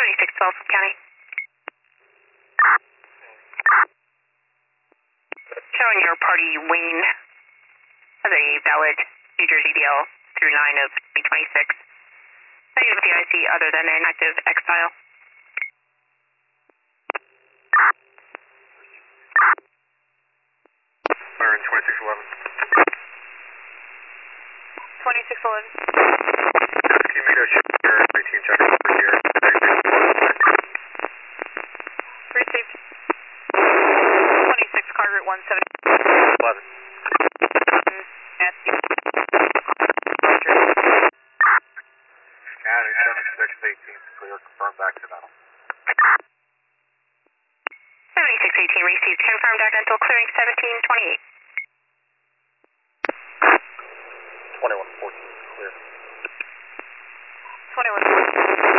2612 County. Showing your party Wayne as a valid New Jersey DL through 9 of 2026. Any of the IC other than an active X-File. Byron 2611. 2611. Can you make a check here, 19 check over here? Received. 26 Carter 17. 11. At the County 7618, clear, confirm back to Dental. 7618 received, confirmed accidental clearing 1728. 2114, clear. 21.